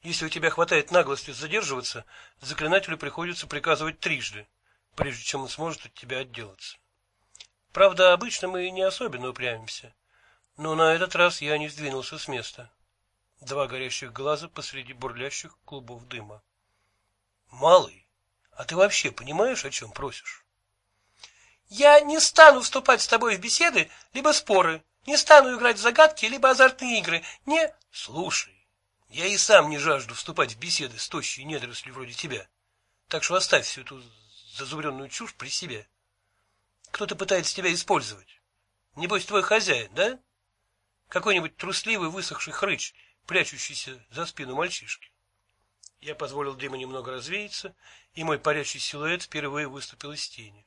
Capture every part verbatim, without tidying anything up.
Если у тебя хватает наглости задерживаться, заклинателю приходится приказывать трижды, прежде чем он сможет от тебя отделаться. Правда, обычно мы не особенно упрямимся, но на этот раз я не сдвинулся с места. Два горящих глаза посреди бурлящих клубов дыма. Малый, а ты вообще понимаешь, о чем просишь? Я не стану вступать с тобой в беседы, либо споры, не стану играть в загадки, либо азартные игры, не... Слушай, я и сам не жажду вступать в беседы с тощей недорослью вроде тебя, так что оставь всю эту зазубренную чушь при себе. Кто-то пытается тебя использовать. Небось, твой хозяин, да? Какой-нибудь трусливый высохший хрыч, прячущийся за спину мальчишки. Я позволил дыму немного развеяться, и мой парящий силуэт впервые выступил из тени.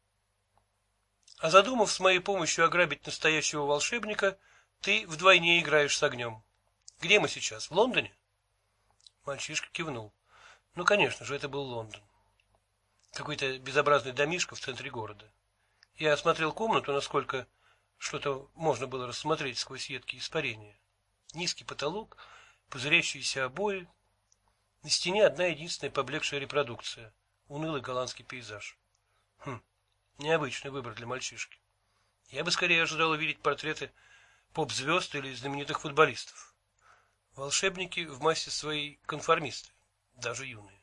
А задумав с моей помощью ограбить настоящего волшебника, ты вдвойне играешь с огнем. Где мы сейчас? В Лондоне? Мальчишка кивнул. Ну, конечно же, это был Лондон. Какой-то безобразный домишко в центре города. Я осмотрел комнату, насколько что-то можно было рассмотреть сквозь едкие испарения. Низкий потолок, пузырящиеся обои. На стене одна единственная поблекшая репродукция. Унылый голландский пейзаж. Хм, необычный выбор для мальчишки. Я бы скорее ожидал увидеть портреты поп-звезд или знаменитых футболистов. Волшебники в массе своей конформисты, даже юные.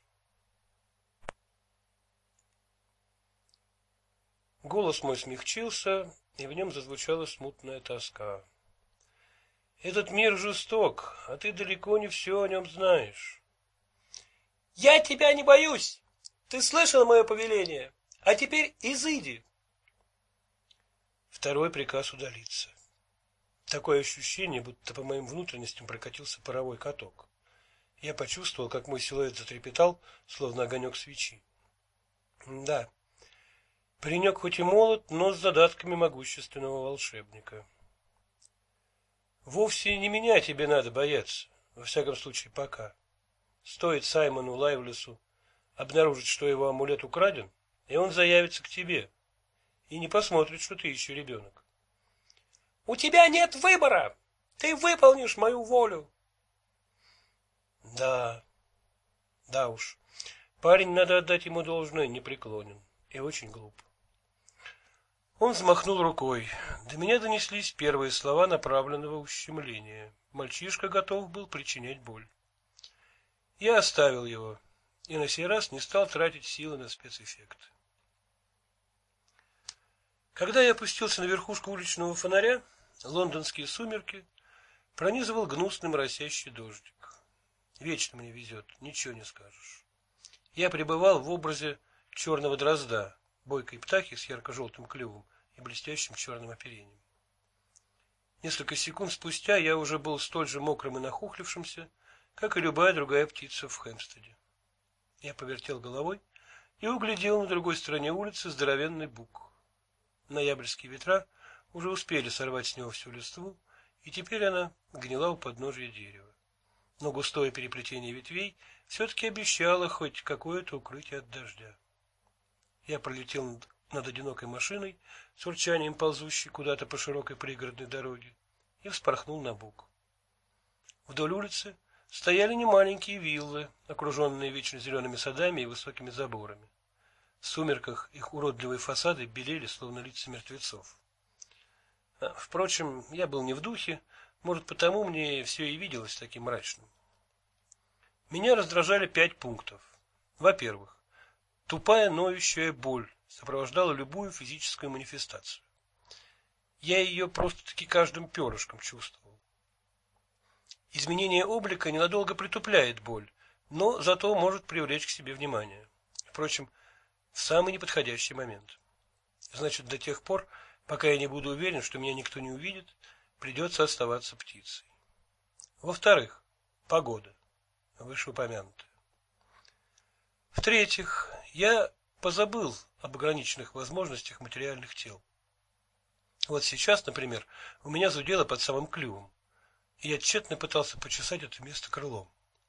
Голос мой смягчился, и в нем зазвучала смутная тоска. Этот мир жесток, а ты далеко не все о нем знаешь. Я тебя не боюсь. Ты слышал мое повеление? А теперь изыди. Второй приказ удалиться. Такое ощущение, будто по моим внутренностям прокатился паровой каток. Я почувствовал, как мой силуэт затрепетал, словно огонек свечи. Да. Паренек хоть и молод, но с задатками могущественного волшебника. Вовсе не меня тебе надо бояться, во всяком случае пока. Стоит Саймону Лайвлесу обнаружить, что его амулет украден, и он заявится к тебе и не посмотрит, что ты еще ребенок. У тебя нет выбора. Ты выполнишь мою волю. Да, да уж. Парень, надо отдать ему должное, непреклонен и очень глуп. Он взмахнул рукой. До меня донеслись первые слова направленного ущемления. Мальчишка готов был причинять боль. Я оставил его и на сей раз не стал тратить силы на спецэффекты. Когда я опустился на верхушку уличного фонаря, лондонские сумерки пронизывал гнусный моросящий дождик. Вечно мне везет, ничего не скажешь. Я пребывал в образе черного дрозда, бойкой птахи с ярко-желтым клювом и блестящим черным оперением. Несколько секунд спустя я уже был столь же мокрым и нахохлившимся, как и любая другая птица в Хэмпстеде. Я повертел головой и углядел на другой стороне улицы здоровенный бук. Ноябрьские ветра уже успели сорвать с него всю листву, и теперь она гнила у подножия дерева. Но густое переплетение ветвей все-таки обещало хоть какое-то укрытие от дождя. Я пролетел над, над одинокой машиной, с урчанием ползущей куда-то по широкой пригородной дороге, и вспорхнул на бук. Вдоль улицы стояли немаленькие виллы, окруженные вечно зелеными садами и высокими заборами. В сумерках их уродливые фасады белели, словно лица мертвецов. Впрочем, я был не в духе, может, потому мне все и виделось таким мрачным. Меня раздражали пять пунктов. Во-первых, тупая ноющая боль сопровождала любую физическую манифестацию. Я ее просто-таки каждым перышком чувствовал. Изменение облика ненадолго притупляет боль, но зато может привлечь к себе внимание. Впрочем, в самый неподходящий момент. Значит, до тех пор, пока я не буду уверен, что меня никто не увидит, придется оставаться птицей. Во-вторых, погода, вышеупомянутая. В-третьих, я позабыл об ограниченных возможностях материальных тел. Вот сейчас, например, у меня зудело под самым клювом, и я тщетно пытался почесать это место крылом.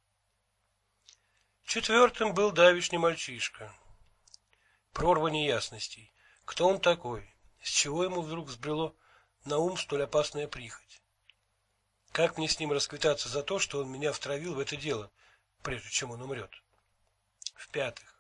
Четвертым был давишний мальчишка. Прорва неясностей. Кто он такой? С чего ему вдруг взбрело на ум столь опасная прихоть? Как мне с ним расквитаться за то, что он меня втравил в это дело, прежде чем он умрет. В-пятых,